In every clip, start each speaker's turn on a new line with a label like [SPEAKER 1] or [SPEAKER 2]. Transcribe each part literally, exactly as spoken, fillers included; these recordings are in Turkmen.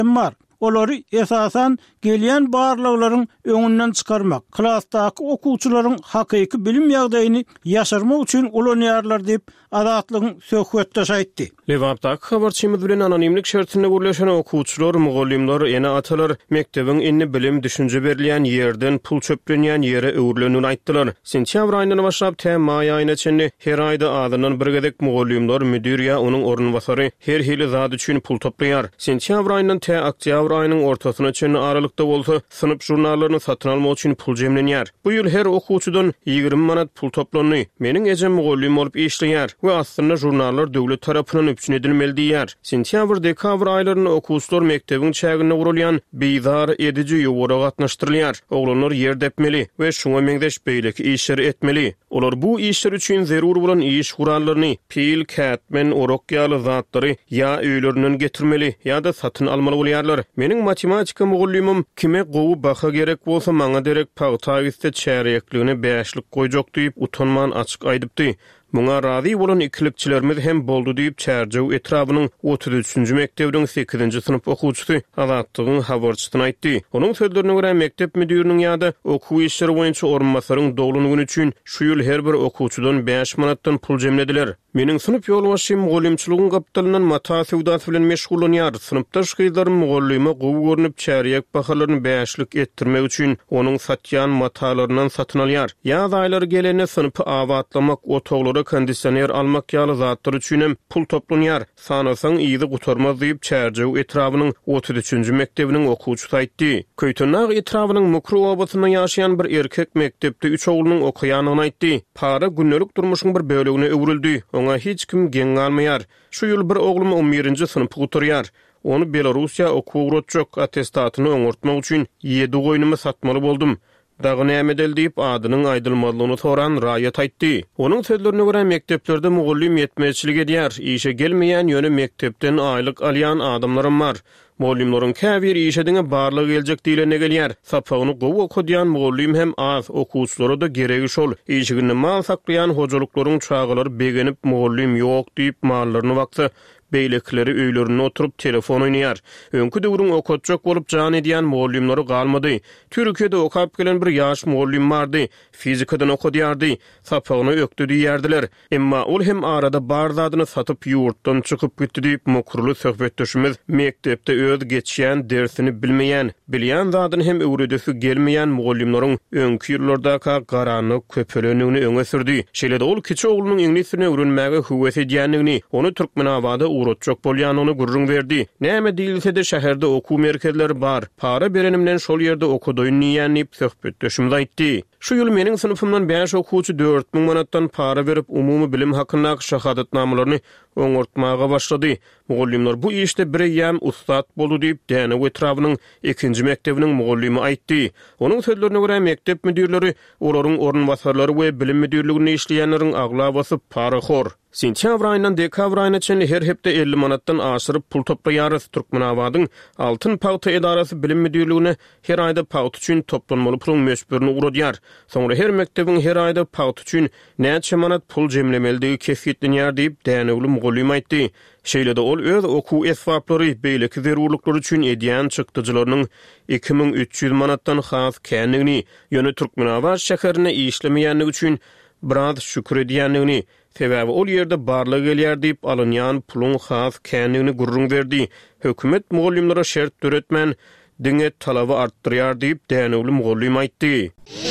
[SPEAKER 1] var. Olary esasan gelýän barlaglaryň öňünden çykarmak, klasdaky okuwçylaryň hakyky bilim ýagdaýyny ýaşarmak üçin ulanýarlar diýip azatlygyň söhbetde aýtdy.
[SPEAKER 2] Lewapdaky habarçymyz bilen anonimlik şertinde gürleşen okuwçylar, mugallimler, ene atalar mektebiň inni bilim düşünje berilýän ýerden pul çöplenýän ýere öwürlenýäni aýtdylar. Sentýabr aýyndan başlap te maý aýyna çenli her aýda adynyň bir gedek mugallimler, müdir ýa onuň ornubasary her hili zat üçin pul toplaýar. Sentýabr aýyndan te oktýabr aýynyň ortasyna çenli aralykda bolsa sınıp jurnallaryny satyn almak üçin pul jemlenýär. Bu ýyl her okuwçydan ýygrimi manat pul toplandy. Meniň ejem mugallim bolup işleýär we aslynda jurnallar döwlet tarapyndan üpçün edilmeli diýär. Sentýabr dekabr aýlaryny okuwçylar mektebiň çägine gurulýan beýdar edici ýowara gatnaşdyrylýar. Oglanlar ýer depmeli we şoňa meňdeş beýleki işleri etmeli. Olar bu işler üçin zerur bolan iş gurallaryny, pil, kätmen, orok ýaly zatlary ýa öýlerinden getirmeli ýa-da satyn almaly bolýarlar. Meniň matematika mugallimim kime gowy baha gerek bolsa maňa derek pagtaýysda çärekligini beşlik goýjak diýip utanman açyk aýdypdy. Muňa razy bolan ikilikçilerimiz hem boldu diýip çärjew etrabynyň otuz üçünji mektebiň sekizinji synyp okuwçysy azatlygyň habarçysyna aýtdy. Onuň sözlerine görä mektep müdiriniň ýa-da okuw işleri boýunça ormanmasaryň doglunyny üçin şu ýyl her bir okuwçydan beş manatdan pul jemlediler. Meniň synyp ýolbaşym mugallimçiligiň gapdalynyň mata sewdasy bilen meşgullanýar. Synypdaş gyzlarym mugallima gowy görnüp çärek bahalaryny beşlik etdirmek üçin onuň satýan matalaryndan satyn alýar. Ýaz aýlary gelene synypy awatlamak, otoglara kondisioner almak ýaly zatlar üçin hem pul toplanýar. Sanasaň ýyzy gutarmaz diýip çärjew etrabynyň otuz üçünji mektebiniň okuwçysy aýtdy. Köýtünag etrabynyň mukru obasynda ýaşaýan bir erkek mektepde üç oglunyň okuýanyny aýtdy. Para günnelik durmuşyň bir bölegine öwrüldi. Oňa hiç kim geň almaýar. Şu ýyl bir oglum on birinji synypy gutarýar. Onu Belarusiýa okuwrotjak attestatyny öňürtmek üçin ýedi goýnumy satmaly boldum. Dagy näme edil diýip adynyň aýdylmalygyny soran raýat aýtdy. Onuň sözlerine görä mekteplerde mugallim ýetmeçilik edýär. Işe gelmeýän ýöne mektepden aýlyk alýan adamlarym bar. Mugallimlaryň käbir işediňe barlyk geljek diýilene gelýär. Sapagyny gowy okudýan mugallim hem az, okuwçylara da geregi şol. Işigini mal saklayan hojalyklaryň çağalary begenip mugallim ýok diýip mallaryny wagtsa beýlekleri öýlerine oturup telefon oýnaýar. Öňkü döwrüň okutjak bolup jan edýän mugallimleri galmady. Türkiýede okap gelen bir ýaş mugallim bardy. Fizikadan okudýardy. Sapagyny ökdi diýerdiler. Emma ol hem arada bar zadyny satyp ýurtdan çykyp gitdi diýip mokurly söhbetdeşimiz mektepde öz geçýän dersini bilmeýän, bilýän zadyny hem öwredesi gelmeýän mugallimlaryň öňkü ýyllardaky garanyk köpelenigini öňe sürdi. Şeýle-de ol kiçi oglunyň ingilisini öwrenmäge höwes edýänligini, onu Türkmenabada urutjak bolýanyny gurrun berdi. Näme diýilse-de şäherde okuw merkezleri bar. Para berenimden şol ýerde okudoýun niýanlyp söhbetdeşimiz aýtdy. Şu ýyl meniň sınıfymdan beş okuwçy dört miň manatdan para berip umumy bilim hakyndaky şahadatnamalaryny öňürtmäge başlady. Mugallimler bu işde bir ýam ustad boldy diýip däne etrabynyň ikinji mektebiniň mugallimi aýtdy. Onuň sözlerine görä mektep müdirleri, olaryň ornubasarlary we bilim müdirliginde işleýänleriň agla basyp paraxor. Sentýabr aýyndan dekabr aýyna çenli her hepde elli manatdan aşyryp pul toplaýar. Türkmenabadyň Altyn Pagta edarasy bilim müdirligine her aýda pagat üçin toplanmaly puluň meşberini uradýar. Soňra her mektebiň her aýda pagat üçin näçe manat pul jemlemeligi kesgitlenýär diýip dänewli mugallim aýtdy. Şeýle-de ol öz okuw esbaplary beýleki zerurluklar üçin edýän çykdyjylarynyň iki miň üç ýüz manatdan has känligini, ýöne Türkmenabad şäherine işlemeýänligi üçin biraz şükür edýänligini, sebäbi ol ýerde barlyk gelýär diýip alynýan puluň has känligini gurrun berdi. Hökümet mugallimlere şert töretmän diňe talaby artdyrýar diýip dänewli mugallim aýtdy.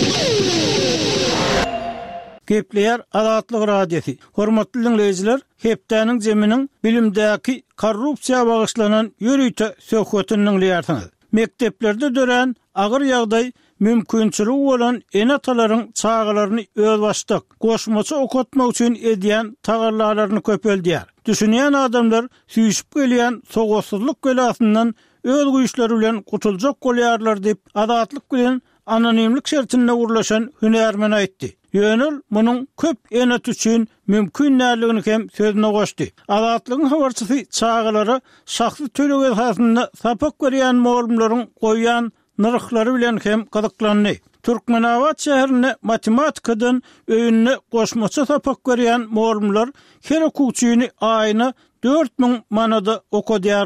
[SPEAKER 1] Gepleýär Azatlyk radiosi. Hormatly dinleýijiler, hepdäniň jeminiň bilimdäki korrupsiýa bagyşlanan ýörüýte söhbetini dinleýärsiňiz. Mekteplerde dören agyr ýagdaý mümkinçiligi bolan enatalaryň çağalaryny öz başlyk goşmaça okutmak üçin edýän tagarlalaryny köpeldýär. Düşünýän adamlar süýüşip gelýän soğuksuzlyk belasyndan öz güýçleri bilen gutuljak bolýarlar diýip Azatlyk bilen anonimlik şertinde gurlaşan hünärmen aýtdy. Ýönül munyň köp enat üçin mümkin näligini hem sözüne goşdy. Azatlygyň habarçysy çağalary şahsy töleg esasynda sapak berýän mugallimlaryň goýan narhlary bilen hem gyzyklandy. Türkmenabad şäherine matematikadan öýünne goşmaça sapak berýän mugallimler her okuwçyny aýyna dört miň manada okudýarlar.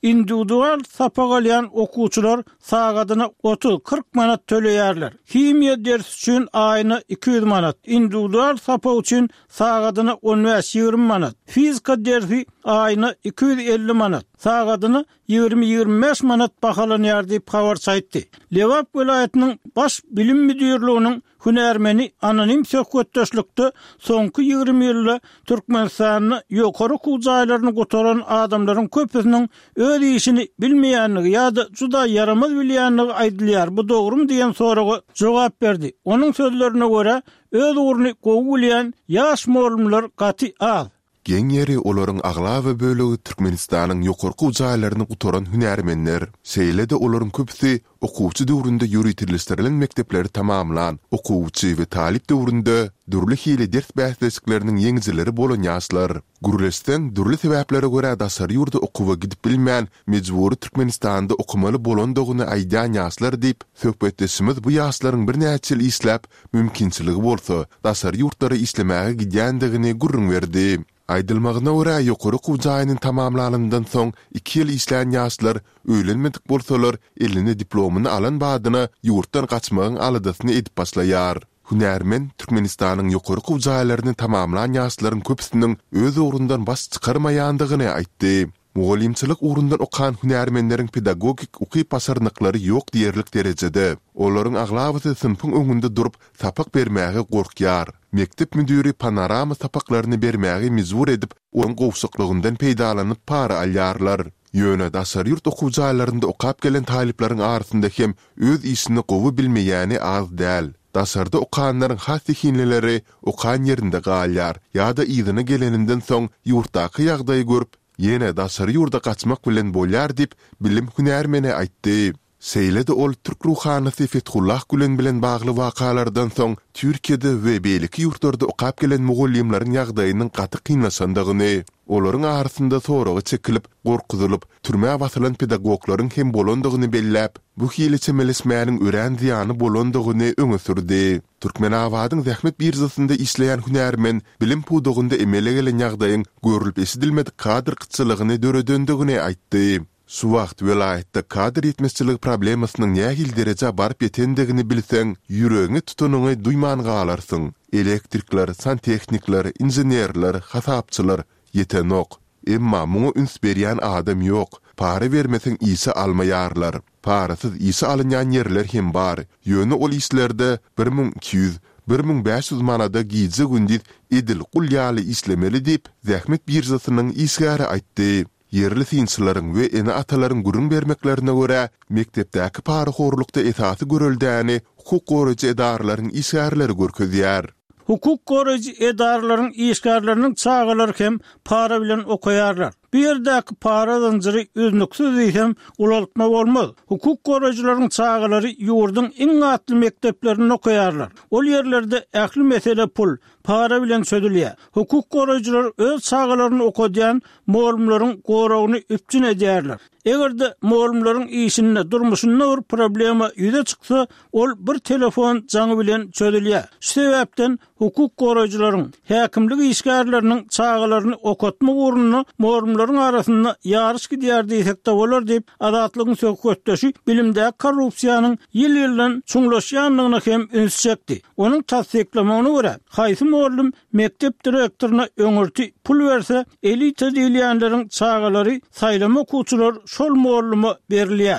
[SPEAKER 1] individual sapa galyan okuwçylar sagadyna otuz kırk manat töleýärler. Kimya dersi üçin aýyna iki yüz manat, individual sapa üçin sagadyna on beş ýygrimi manat. Fizika dersi aýyna iki yüz elli manat, sagadyna ýygrimi ýygrimi beş manat bahalanýar diýip habar çaýtdy. Lewap welaýatynyň baş bilim müdürliginiň hünärmeni anonim söhbetdeşlikde soňky ýygrimi ýylda Türkmenistanyň ýokary kujaýlaryny gotaran adamlaryň köpüsiniň öz işini bilmeýänligi ýa-da juda yaramaz bilýänligi aýdylýar. Bu dogrymy diýen soraga jogap berdi. Onuň sözlerine görä öz uğrunu gowy bilýän ýaş molumlar gaty az.
[SPEAKER 3] Geň ýeri olaryň agla we bölegi Türkmenistanyň ýokarky ujaýlaryny gutaran hünärmenler, seýlede olaryň köpüsi okuwçy döwründe ýöretilýän mektepleri tamamlan, okuwçy we talip döwründe dürli hili ders bäsleşikleriniň ýeňijileri bolan ýaşlar. Gurulesden dürli sebäplere görä dasar ýurda okuwa gidip bilmän, mejburi Türkmenistanda okumaly bolandygyny aýdan ýaşlar diýip söhbetdeşimiz bu ýaşlaryň bir näçe ýyl isläp mümkinçiligi bolsa, dasar ýurtlary islemäge gidýändigini gurrun berdi. Aýdylmagyna görä ýokary kujaýynyň tamamlanandan soň iki ýyl isleýän ýaşlar öýlenmedik bolsalar elini diplomyny alan badyna ýurtdan gaçmagyň aladasyny edip başlaýar. Hünärmen Türkmenistanyň ýokary kujaýlaryny tamamlanan ýaşlaryň köpüsiniň öz ugrundan baş çykarmaýandygyny aýtdy. Mugallimçilik ugrundan okan hünärmenleriň pedagogik uky pasarnyklary ýok diýerlik derejede. Olaryň aglawaty sınpyň öňünde durup sapak bermäge gorkýar. Mektep müdüri panorama sapaklaryny bermäge mezbur edip, onuň gowşuklygyndan peýdalanyp para alýarlar. Ýöne dasar ýurt okuwjaýlarynda okap gelen taliplaryň arasynda hem öz işini gowy bilmeýäni az däl. Dasarda okanlaryň hasy hinlileri okan ýerinde galýar, ýa-da ýygyny geleninden soň ýurtdaky ýagdaýy görüp, ýene dasar ýurda gaçmak bilen bolýar diýip bilim hünärmeni aýtdy. Seýlede ol Türk ruhanysy Fethullah Gülen bilen bagly wakalardan soň Türkiýede we beýleki ýurtlarda okap gelen mugallimlaryň ýagdaýynyň gaty kynlaşandygyny, olaryň arasynda soragy çekilip, gorkuzylyp, türmäge basylan pedagoglaryň hem bolandygyny belläp, bu hili çemelesmäniň ören ziýany bolandygyny öňe sürdi. Türkmen awadyň zähmet birzasynda işleýän hünärmen bilim pudugynda emele gelen ýagdaýyň görülip esidilmedik kadr kıtçylygyny döredöndigini aýtdy. Şu wagt welaýatda kadr ýetmezçilik problemasynyň nähil derejä baryp ýetendigini bilseň, ýüregiňi tutunyňy duýman galarsyň. Elektrikler, santechnikler, inženerler, hasapçylar ýetenok. Emma muňa üns berýän adam ýok. Para bermeseň ýysa almaýarlar. Parasyz ýysa alynýan ýerler hem bar. Ýöne ol işlerde bir miň iki yüz bir miň beş yüz manada giýje gündüz edil gulýaly islemeli diýip zähmet birjasynyň işgäri aýtdy. Yerli sinçilaryň we ene atalaryň gurun bermeklerine görä mektepdäki para horlukda esasy görüldäni hukuk goraýjy edaralaryň işgärleri görkezýär.
[SPEAKER 1] Hukuk goraýjy edaralaryň işgärleriniň çağalary hem para bilen okaýarlar. Bir ýerdäki para zanjyry üznüksiz diýsem ulaltma bolmaz. Hukuk goraýjylaryň çağalary ýurdyň iň atly mekteplerini okaýarlar. Ol ýerlerde ähli mesele pul, para bilen södülýär. Hukuk goraýjylar öz çağalaryny okadýan molumlaryň goragyny üpçün edýärler. Egerde molumlaryň işinde durmuşynda bir problema ýüze çyksa, ol bir telefon jaňy bilen çözülýär. Şu sebäpden hukuk goraýjylaryň häkimlik işgärleriniň çağalaryny okatma uğruna molumlaryň arasynda ýarış gidýär diýsek de bolar diýip Azatlygyň söhbetdeşi bilimde korrupsiýanyň ýyl-ýyldan çuňlaşýanlygyna hem üns çekdi. Onuň tasdiklamagyna görä, haýsy molum mektep direktoruna öňürti pul berse, elita diýilýänleriň çağalary saýlama okuwçylar şol moluma berilýär.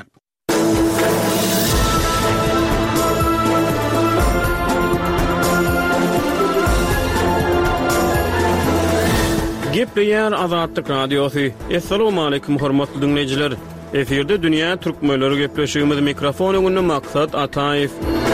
[SPEAKER 2] Gepleýär Azatlyk radiosy. Assalamu alaykum hormatly dinleýijiler. Eferde dünýä türkmenleri gepleşigimiz mikrofon öňünde maksat Ataýew.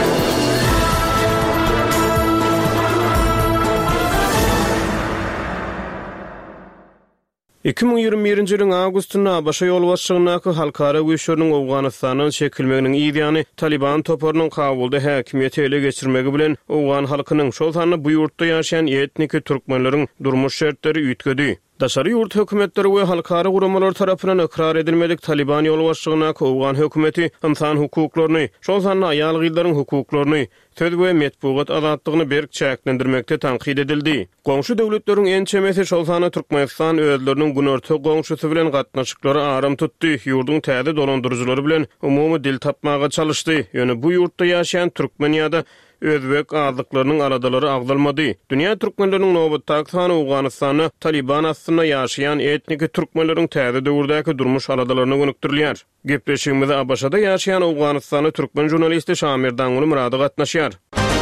[SPEAKER 2] iki bin ýygrimi birinji ýylyň awgustynda başa ýol başçylygynaky halkara güýçleriň Awganystanyň çekilmeginiň ýygyny Taliban toparynyň Kabulda häkimiýeti ele geçirmegi bilen Awgan halkynyň şol sany bu ýurtda ýaşaýan etnik türkmenleriň durmuş şertleri üýtgedi. Daşary ýurt hökümetleri we halkara guramalar tarapyndan ikrar edilmedik Taliban ýol başçygyna Owgan hökümeti insan hukuklaryny, şol sanly aýal gyýlaryň hukuklaryny, söz we metbuat azatlygyny berk çäklendirmekde tanqid edildi. Goňşy döwletleriň en çemesi şol sanly Türkmenistan özleriniň günorta goňşusy bilen gatnaşyklary aram tutdy. Ýurdun täze dolandyrjylary bilen umumy dil tapmaga çalışdy. Ýöne bu ýurtda ýaşaýan türkmen ýa-da özbek azlyklarynyň aradalary agdalmady. Dünýä türkmenleriniň nowbatdaky sany Owganystany Taliban astyna ýaşaýan etnik türkmenleriň täze döwürdäki durmuş aradalaryna gönükdirilýär. Gepleşigimizde Abaşada ýaşaýan Owganystany türkmen jurnalisti Şamir Dangul Murady gatnaşýar.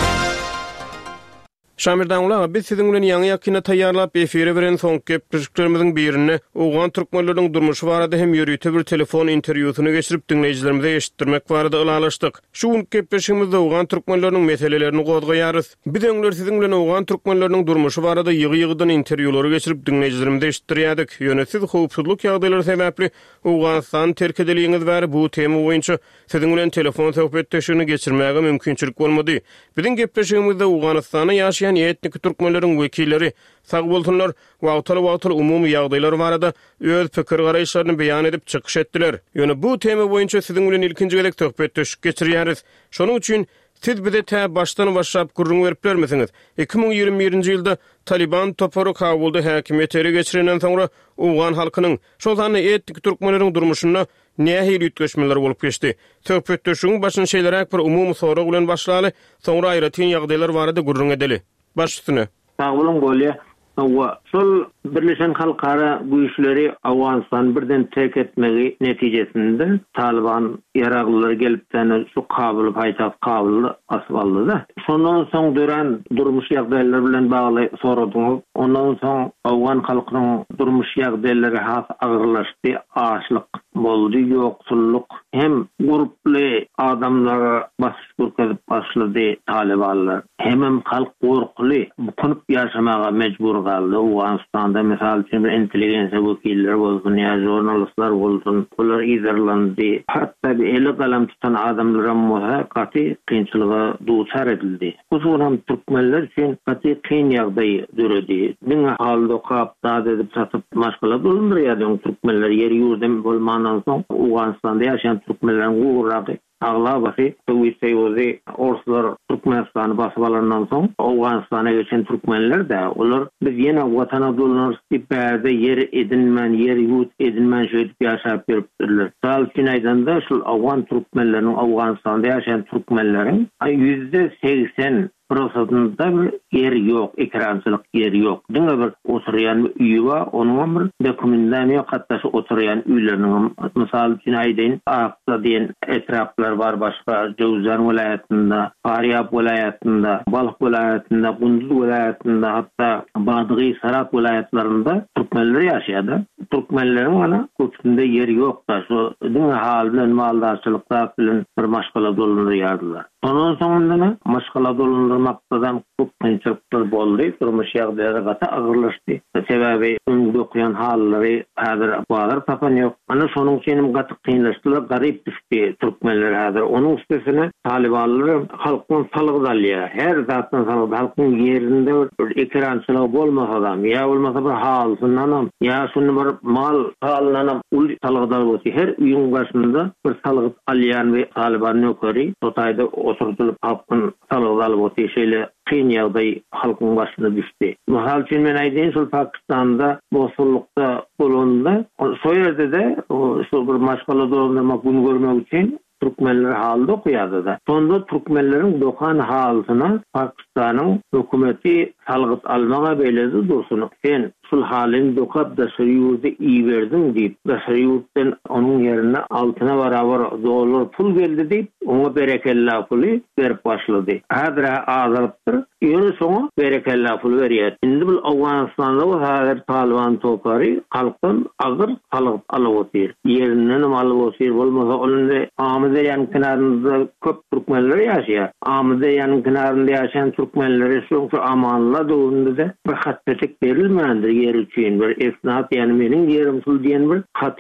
[SPEAKER 2] Şamir Dangul, biz siziň bilen ýa-ni ýakyna taýýarlap efire beren soňky gepleşiklerimiziň birini Owgan türkmenleriň durmuşy barada hem ýörüýte bir telefon interwýusyny geçirip dinleýijilerimize eşitdirmek barada ulalaşdyk. Şu gepleşigimizde Owgan türkmenleriň meselelerini gozgaýarys. Biz öňler siziň bilen Owgan türkmenleriň durmuşy barada ýygy-ýygydan interwýulary geçirip dinleýijilerimize eşitdirýärdik. Ýöne siz howpsuzlyk ýagdaýlary sebäpli Owganystan terk edilýäňiz bäri bu tema boýunça siziň bilen telefon söhbetdeşigini geçirmäge mümkinçilik bolmady. Biziň gepleşigimizde Owganystana ýaşaýan etnik türkmenleriň wekilleri sag bolsunlar, wagtaly-wagtaly umumy ýagdaýlar barada öz pikir garaýşlaryny beýan edip çykyş etdiler. Ýöne bu tema boýunça siziň bilen ilkinji gelek söhbetdeşik geçirýäris. Şonuň üçin siz bize tä başdan başlap gurrun berip bermesiňiz. iki ming ýygrimi birinji ýylda Taliban toporu Kabulda häkimiýet ele geçirenden soňra Owgan halkynyň şol sany etnik türkmenleriň durmuşyna nähili ýetgeşmeler bolup geçdi. Söhbetdeşigiň başyny şeýleräk bir umumy sorag bilen başlaly, soňra aýratyn ýagdaýlar barada gurrun edeli. Başysyny.
[SPEAKER 4] Sağ bolun golya. Wa şol Birleşen Halkara güýçleri Awganistan birden terk etmegi netijesinde Taliban ýaraglylary gelipden şu Kabul paýtaht Kabul asbaldy da. Şondan soň dören durmuş ýagdaýlar bilen bagly soradyň. Ondan soň Awgan halkynyň durmuş ýagdaýlary has agyrlaşdy, açlyk boldy, ýoksulluk hem gruply adamlara basyş gurkazyp başlady Talibanlar. Hem halk gorkly, bukunup ýaşamaga mejbur galdy. Awganystanda mesal üçin intelligensiýa wekilleri bolsun, ýa jurnalistler bolsun, olar izarlandy. Hatda bir eli galam tutan adamlara muhakkati kynçylyga duçar edildi. Bu soňam türkmenler üçin gaty kyn ýagdaý döredi. Meňe halda kapda edip satyp maşgala bolundurýar türkmenler ýeri ýurdem bolmandan soň Awganystanda ýaşaýan türkmenleriň gurragy Ağlabası Tövüseyozi Orslar Türkmenistan'ı basıbalarından son Awganistan'a geçen Türkmenler de olur. Biz yine vatana dolanır istibade yer edinmen, yer yurt edinmen şöyle yaşayıp veriptirler. Sağ Çinay'dan da şu Afgan Türkmenlerin, Awganistan'da yaşayan Türkmenlerin yüzde seksen prosesinde bir yer yok, ekrançılık yer yok. Dine bir oturuyan bir üyü var, onun bir dokumendaniye kattaşı oturuyan üylerinin, misal Çinay'dan Aksa diyen etraflar var başka, Cevzan vilayetinde, Faryab vilayetinde, Balık vilayetinde, Kunduz vilayetinde, hatta Badıgı Sarat vilayetlerinde Türkmenler yaşadı. Türkmenlerin ona köpsünde yer yok da, şu dine halinden maldaşçılıkta filan bir maşgala dolunur yardılar. Onun sonunda maşgala dolundurmaktadan çok kıyınçılıklar boldu. Durmuş ýagdaýlara gata agyrlaşdy. Sebäbi öňde okuyan hallary häzir balar tapan ýok. Ana şonuň üçin gaty kıyınlaşdylar, garyp düşdi türkmenler häzir. Onuň üstesine Talibanlar halkyň salygy dalýar. Her zatdan salygy halkyň ýerinde bir ekrançylyk bolmasa da, ýa bolmasa bir halsyndan, ýa şunu bir mal hallanam ul salygy dalýar. Her üýüň başynda bir salygy alýan we Taliban nökeri totaýda oturtup halkyň salygy alyp oty şeýle kyn ýagdaý halkyň başyna düşdi. Misal üçin men aýdyn, şol Pakistanda boşullukda bolanda, şo ýerde de şol bir maşgala dolandyrmak bunu görmek üçin Türkmenler halda okuyadı da. Sonda Türkmenlerin dokan halına Pakistan'ın hükümeti salgıt almağa beyledi dursun. Sen sul halin dokap da şuriyurda iyi verdin deyip, da şuriyurdan onun yerine altına beraber dolar pul geldi deyip, ona berekella pulu verip başladı. Hadra azarıptır, yürü sonu berekella pulu veriyor. Şimdi bu Afganistan'da bu hadir Taliban topları halktan ağır salgıt alıvotir. Yerinden alıvotir olmasa onun da Amizdeyan kenarında köp Türkmenler yaşıyor. Amizdeyan kenarında yaşayan Türkmenlere şu amanla doğunda da bir hatpetek verilmeyendir yer için. Bir esnaf yani benim yerim sul diyen bir hatı yok.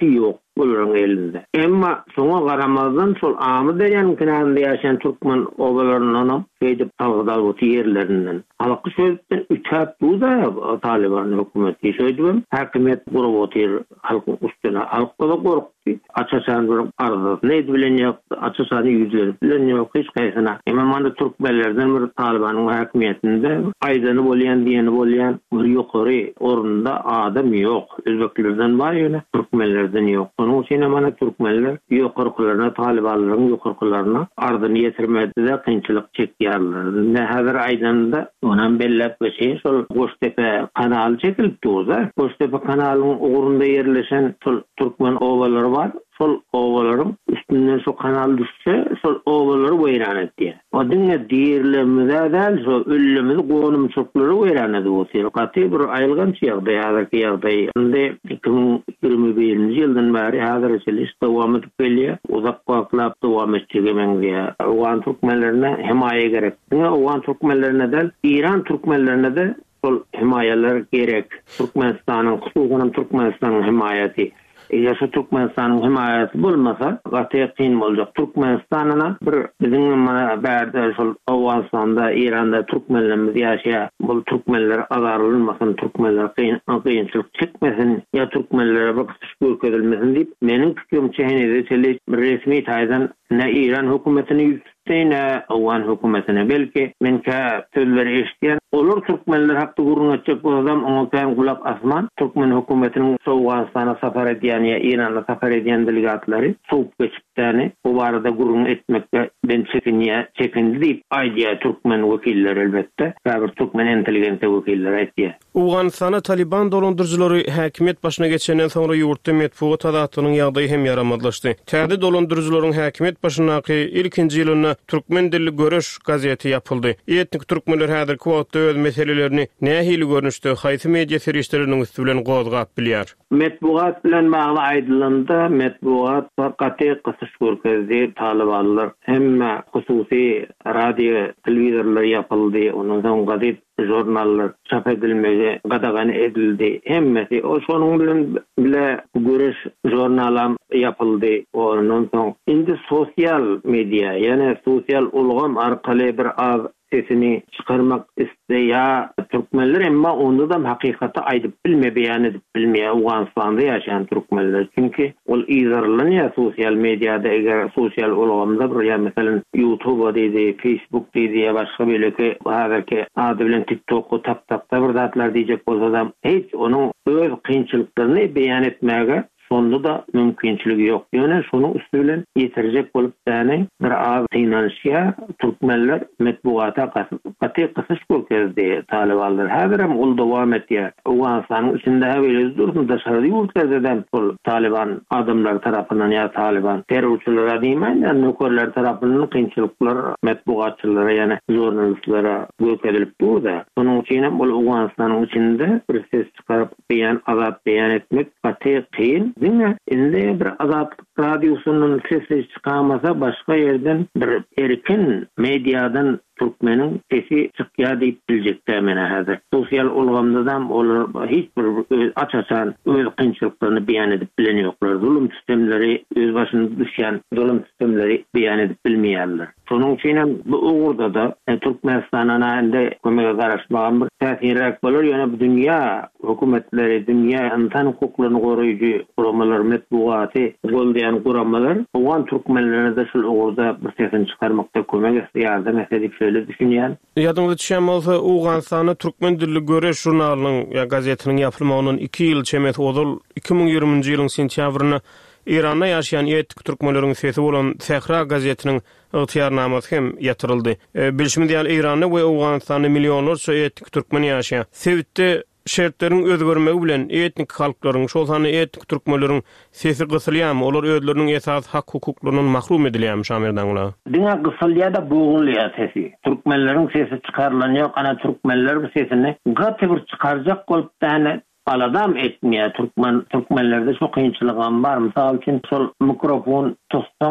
[SPEAKER 4] Buların elinde. Emma soňa garamazdan sol amy derýän kinanynda ýaşaýan türkmen obalarynyň beýdip talgydal bu ýerlerinden. Halky söýüpden ütäp bu da Taliban hökümeti söýdüm. Häkimet gurup otyr halkyň üstüne. Halk da gorkdy. Açasan bir arada näde bilen ýok, açasan ýüzleri bilen ýok, hiç gaýsyna. Emma manda türkmenlerden bir Talibanyň häkimetinde aýdany bolýan, diýeni bolýan bir ýokary orunda adam ýok. Özbeklerden bar ýöne, türkmenlerden ýok. Onuň üçin mana türkmenler ýokarkylaryna, Talibanlaryň ýokarkylaryna ardyny ýetirmedi-de kynçylyk çekýärler. Ne häzir aýdanda onan bellep geçen şol Goştepe kanaly çekilip durda. Goştepe kanalynyň ugrunda ýerleşen şol türkmen obalary var. Sol ovalarım üstünden şu kanal düşse sol ovaları weyran etdi. O dinle diýerlemede däl şu öllümüz gonum çokları weyran etdi. O sirkaty bir aýylgan ýagdaý häzirki ýagdaý. Inde iki bin ýigirme birinji ýyldan bäri häzir çeliş dowam edip gelýär. Uzak wagtlap dowam etjegmendiýär. Owan türkmenlerine himaye gerek. Owan türkmenlerine däl İran türkmenlerine de sol himayeler gerek. Türkmenistanyň hukukyny Türkmenistanyň himayeti. Eger şu Türkmenistanyň himayeti bolmasa, gaty kyn boljak. Türkmenistanyna bir biziň mana bärde şol Awganistanda, Iranda türkmenlerimiz ýaşaýar. Bu türkmenler azarlanmasyn, türkmenler kynçylyk çekmesin, ýa türkmenlere bir kysy gökedilmesin diýip, meniň pikrimçe hene çelik resmi taýdan ne İran hökümetini ýüztüne, Awgan hökümetine belki menkä sözleri eşitýän olur türkmenler hakda gurrun etjek boldum, oňa kän gulak asman türkmen hökümetiniň Awganistana safar edýän ýa Iranda safar edýän delegatlary soňup geçipdäni bu barada gurrun etmekde ben çekinýär, çekindi diýip aýdýar türkmen wekilleri elbetde. Bäzir türkmen inteligente wekilleri aýdýar.
[SPEAKER 2] Awganistana Taliban dolandyrjylary häkimet başyna geçenden soňra ýurtda medpuat adatynyň ýagdaýy hem ýaramadlaşdy. Täze dolandyrjylaryň häkimet başynaky ilkinji ýylyna türkmen dilli görüş gazeti ýapyldy. Etnik türkmenler häzirki wagtda öz meselelerini nähili görnüşde haýsy media serişleriniň üstü bilen gozgap bilýär.
[SPEAKER 4] Medpuat bilen bagly aýdylanda medpuat faqaty kysy görkezdi Talibanlar hemme hususy radio telewizorlar ýapyldy. Onuň soň gazet jurnallar çap edilmegi gadagany edildi. Hemmesi o şonuň bilen bile görüş jurnalam yapıldy. Onuň soň indi sosial media, ýani sosial ulgam arkaly bir az sesini çıkarmak isteýär türkmenler, emma onda da hakykata aýdyp bilme, beýan edip bilmeýär Awganistanda ýaşaýan türkmenler. Çünki ol izarlanýar sosial mediada, eger sosial ulgamda bir ýa meselem YouTube diýdi, Facebook diýdi, ýa başga belki häzirki ady bilen TikTok tap tapda bir zatlar diýjek bolsa hiç onuň öz kynçylyklaryny beýan etmäge sonda da mümkinçiligi yok. Yani şunu üstü bilen yetirecek bolup däne bir az kynanýa türkmenler medpuata gaty kysy görkezdi Talibanlar. Häzirem ol dowam etýär. Awganistanyň içinde häzir dursun da şahry ýurtlardan bol Taliban adamlar tarapyndan ýa Taliban terrorçylara diýmän, ýa nökerler tarapyndan kynçylyklar medpuatçylara ýa jurnalistlara görkezilip durda. Onuň üçin bol Awganistanyň içinde bir ses çykaryp beýan azat beýan etmek gaty kyn. Dinle, indi bir azatlyk radiosunun sesi çıkamasa başka yerden bir erkin medyadan Türkmenin sesi çıkýar diýip biljekler mene häzir. Sosial ulgamdadan olar hiç bir açasan öz kynçylyklaryny beýan edip bilen ýoklar. Zulüm sistemleri öz başyna düşýän zulüm sistemleri beýan edip bilmeýärler. Şonuň üçin bu ugrda da e, Türkmenistana inde kömege garaşmagan bir täsirrak bolar. Ýöne bu dünýä hökümetleri, dünýä insan hukuklaryny goraýjy guramalar, medpuaty goldaýan guramalar owan türkmenlerine de şol ugrda bir sesini çykarmakda kömek ýardam edip şöyle düşünýän.
[SPEAKER 2] Ýadyňyza düşýän bolsa Awganistana türkmen dilli görüş jurnalynyň ýa gazetiniň ýapylmagynyň iki ýyl çemeti odul iki bin ýigrimiji ýylyň sentýabryna Iranda ýaşaýan etnik türkmenleriň sesi bolan Sehra gazetiniň ygtyýarnamasy hem ýatyryldy. E, Bilşimi diýil Iranda we Awganistanda milliónlarça etnik türkmen ýaşaýar. Sewitde şertleriň özgörmegi bilen etnik halklaryň, şol sany etnik türkmenleriň sesi gysylýarmy, olar özleriniň esas hak hukuklarynyň mahrum edilýärmi şamerden ular?
[SPEAKER 4] Diňe gysylýa-da boğulýar sesi. Türkmenleriň sesi çykarlanýar, ana türkmenler bu sesini gaty bir çykarjak bolup däne aladam etmeýär. Türkmen türkmenlerde şu kynçylygam bar. Mysal üçin şol mikrofon tutsaň, türkmen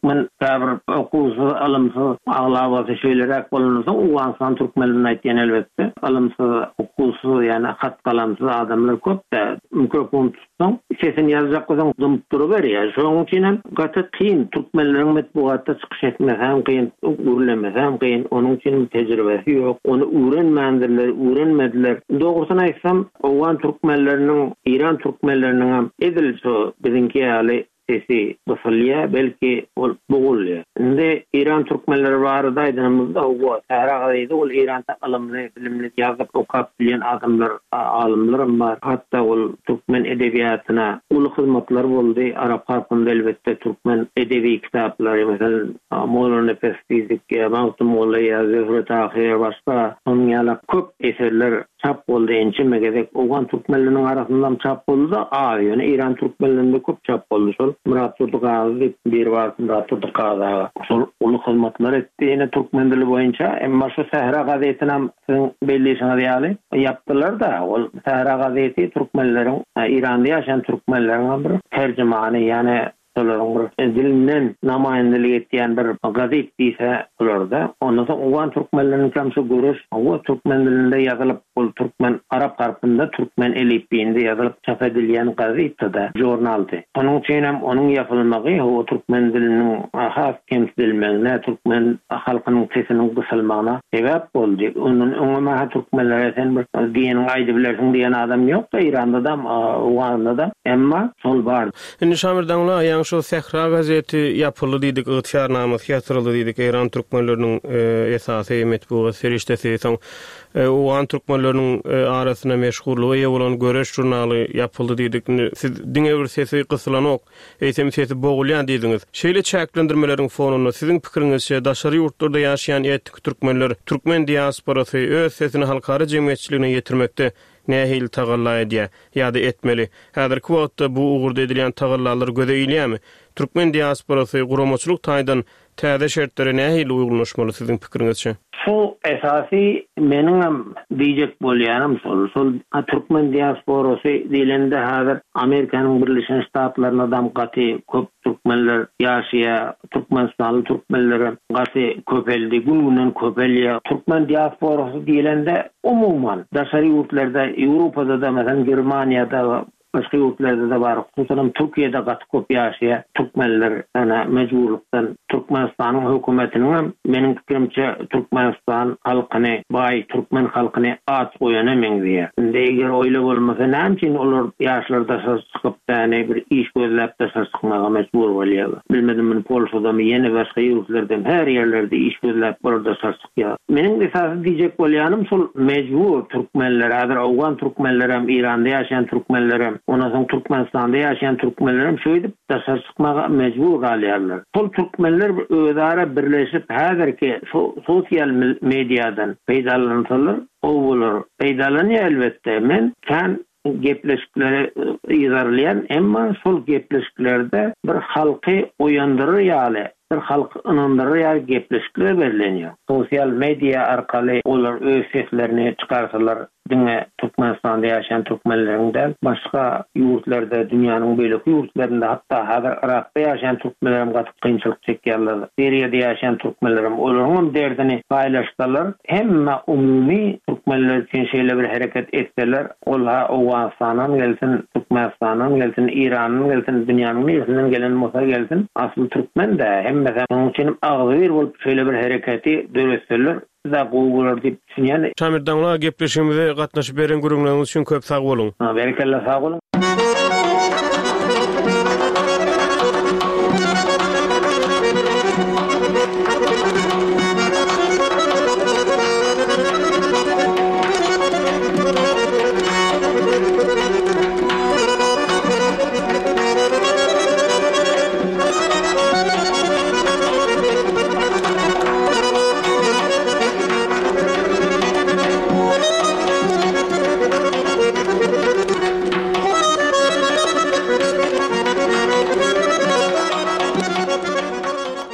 [SPEAKER 4] Türkmen sabır okusu alımsız ağlabası şeylerek bulunursa uwansan Türkmenlerin aytýan elbette alımsız okusu yani hat kalamsız adamlar köp de mikrofon tutsaň sesini ýazjak bolsaň dymyp durup berýär. Şonuň üçin hem gaty kyn Türkmenleriň metbuatda çykyş etmesem kyn, gürlemesem kyn, onuň üçin tejribesi ýok. Onu öwrenmändirler, öwrenmediler. Dogrusyny aýtsam, owan Türkmenleriniň, İran Türkmenleriniň edil şu bizinki ýaly sesi basılya belki ol boğulya. Inde İran Türkmenleri var daydığımızda o tarihiydi ol İran'da alımlı bilimli yazıp okap bilen adamlar alimlerim var. Hatta ol Türkmen edebiyatına ulu hizmetler oldu. Arap harfında elbette Türkmen edebi kitapları mesela Moğol Nefes Fizik, Mahmut Moğol'a, Zühret Ahir başka onun yala köp eserler çap oldu. Ençime gerek oğan Türkmenlerinin arasından çap oldu da ağır. Yani İran Türkmenlerinde köp çap oldu. Sol Murat Turduqazı bir vakit Murat Turduqazı sol ulu hizmetler etti. Yine Türkmen dili boyunca emma şu Sahra gazetini belli şuna diýaly yaptılar da o Sahra gazeti Türkmenlerin İran'da yaşayan Türkmenlerin bir tercümanı yani dilinden namayendelik etdiğen bir gazet diýse olurda. Ondan soň owan Türkmenleriň kamşy görüş, o Türkmen dilinde ýazylyp, bol Türkmen Arap harfinde Türkmen elifbiinde ýazylyp çap edilýän gazetde, jurnaldy. Onuň üçin hem onuň ýapylmagy o Türkmen diliniň has kemsizilmegine, Türkmen halkynyň sesiniň gysylmagyna sebäp boldy. Onuň öňe Türkmenlere sen bir diýen aýdy bilersiň diýen adam ýok da Iranda da, Owanda da, emma sol bar.
[SPEAKER 2] Indi şamirdaňlar şu Sahra gazeti yapıldı diýdik, ýetýärnamyz ýatyryldy diýdik. İran türkmenleriniň esasy metbuat serişdesi soň o Türkmenleriniň arasyna meşgullygy bolan Göreş jurnaly yapyldy diýdik. Siz diňe bir sesi gyslanok, eýsem sesi boğulýan diýdiňiz. Şeýle çäklendirmeleriň fonuny siziň pikiriňizçe daşary ýurtlarda ýaşaýan etnik türkmenler, türkmen diasporasy öz sesini halkara jemgyýetçiligine ýetirmekde nähil tagalla edýär ýa-da etmeli. Häzirki wagtda bu ugurda edilýän tagallalar gözeýilýärmi? Türkmen diasporasy guramaçylyk taýdan täze şertlere nähil uýgulanyşmaly siziň pikiriňizçe?
[SPEAKER 4] Şu esasy meniň hem diýjek bolýanym sol. Sol Türkmen diasporasy dilinde häzir Amerikanyň Birleşen Ştatlaryna dam gaty köp türkmenler ýaşaýar. Türkmenistanly türkmenler gaty köpeldi, gün-günden köpelýär. Türkmen diasporasy dilinde umumyň daşary ýurtlarda, Ýewropada da, meselem Germaniýada başka ýurtlarda da bar. Hususan Türkiýede gaty köp ýaşaýar türkmenler ana mejburlukdan Türkmenistanyň hökümetiniň meniň pikirimçe Türkmenistan halkyny, baý türkmen halkyny aç goýana meňdiýär. Eger oýla bolmasa näçin olar ýaşlarda çykyp täne bir iş gözläp de çykmaga mejbur bolýar. Bilmedim Polşada mı ýene başka ýurtlardan her ýerlerde iş gözläp burada çykýar. Meniň esasy diýjek bolýanym şol mejbur türkmenler, häzir awgan türkmenler hem Iranda ýaşaýan türkmenler hem ondan soň Türkmenistanda ýaşaýan türkmenler hem şöýdip daşary çykmaga mejbur galýarlar. Şol türkmenler özara birleşip häzirki sosial mediadan peýdalanýarlar, o bolar. Peýdalanýar elbette. Men kan gepleşikleri ýazarlayan, emma şol gepleşiklerde bir halky oýandyryr ýaly bir halk ınandırıya gepleşikler berlenýär. Sosial media arkaly olar öz seslerini çykarsalar, diňe Türkmenistanda ýaşaýan türkmenlerinden başga ýurtlarda, dünýäniň beýleki ýurtlarynda, hatda häzir Irakda ýaşaýan türkmenlerim gaty kynçylyk çekýärler. Siriýede ýaşaýan türkmenlerim olaryň derdini paýlaşdylar. Hemme umumy türkmenler üçin şeýle bir hereket etdiler. Ola Owasanyň gelsin, Türkmenistanyň gelsin, Iranyň gelsin, dünýäniň ýerlerinden gelen bolsa gelsin. Asly türkmen de hemme onuň üçin agzyr bolup şeýle bir hereketi döretdiler. Da goýgular diýip düşünýän.
[SPEAKER 2] Şamirdaňlar gepleşigimizde gatnaşyp beren gürüňleriniz üçin köp sag bolun.
[SPEAKER 4] Ha, berkella sag bolun.